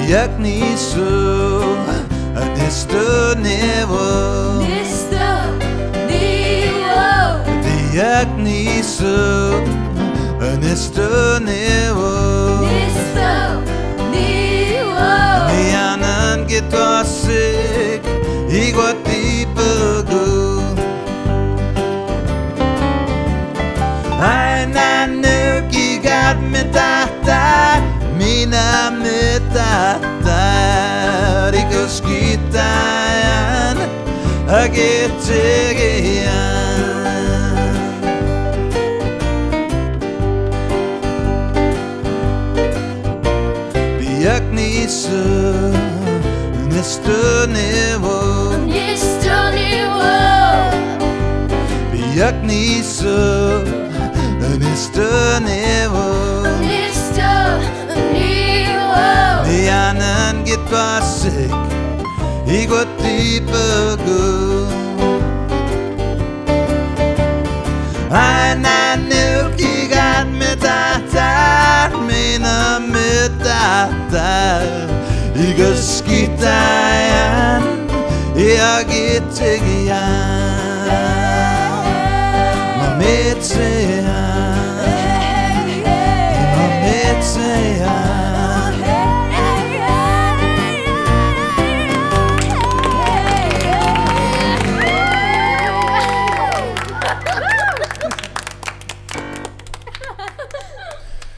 비약니수 니스토네워 비약니수 니스토네워 미안한 게 또씩 이곳 뒤쁘고 난 느끼가 메타타 미나 메타타 이거 스키타얀 하게 되게야 비약니수 니스토네워 비약니수 니스토네워 미안한 게 또씩 이곳 뒤쁘고 난 느끼가 메타타 미나 메타타 이거 스키타얀 이야기 되기야 맘에